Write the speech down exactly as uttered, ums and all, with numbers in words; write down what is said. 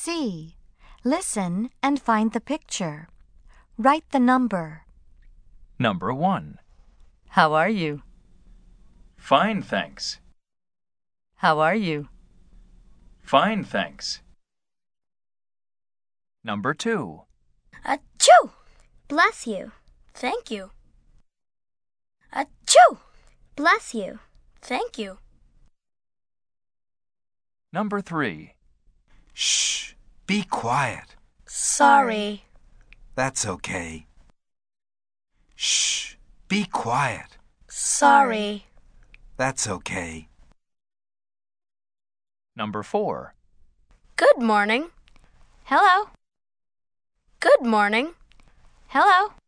C. Listen and find the picture. Write the number. Number one. How are you? Fine, thanks. How are you? Fine, thanks. Number two. Achoo! Bless you. Thank you. Achoo! Bless you. Thank you. Number three. Shh! Be quiet. Sorry. That's okay. Shh! Be quiet. Sorry. That's okay. Number four. Good morning. Hello. Good morning. Hello.